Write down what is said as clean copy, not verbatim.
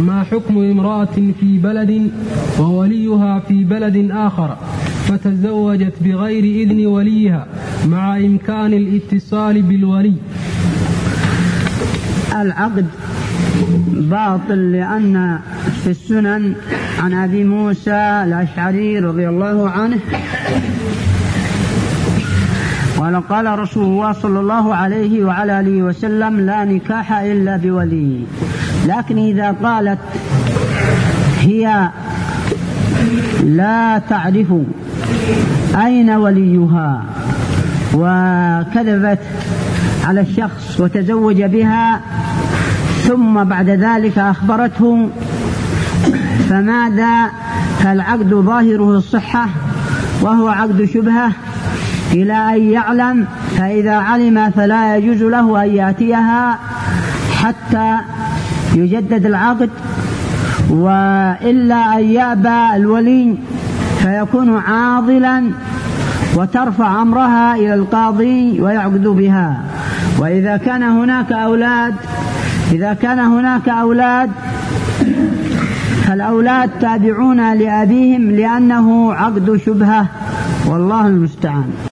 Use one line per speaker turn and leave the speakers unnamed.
ما حكم امرأة في بلد ووليها في بلد آخر فتزوجت بغير إذن وليها مع إمكان الاتصال بالولي؟
العقد باطل، لأن في السنن عن أبي موسى الأشعري رضي الله عنه قال رسول الله صلى الله عليه وعلى آله وسلم: لا نكاح إلا بولي. لكن إذا قالت هي لا تعرف أين وليها وكذبت على الشخص وتزوج بها ثم بعد ذلك أخبرته، فماذا؟ فالعقد ظاهره الصحة وهو عقد شبهة إلى أن يعلم، فإذا علم فلا يجوز له أن يأتيها حتى يجدد العقد، وإلا أن يأبى الولي فيكون عاضلا وترفع أمرها إلى القاضي ويعقد بها. وإذا كان هناك أولاد فالأولاد تابعون لأبيهم لأنه عقد شبهة، والله المستعان.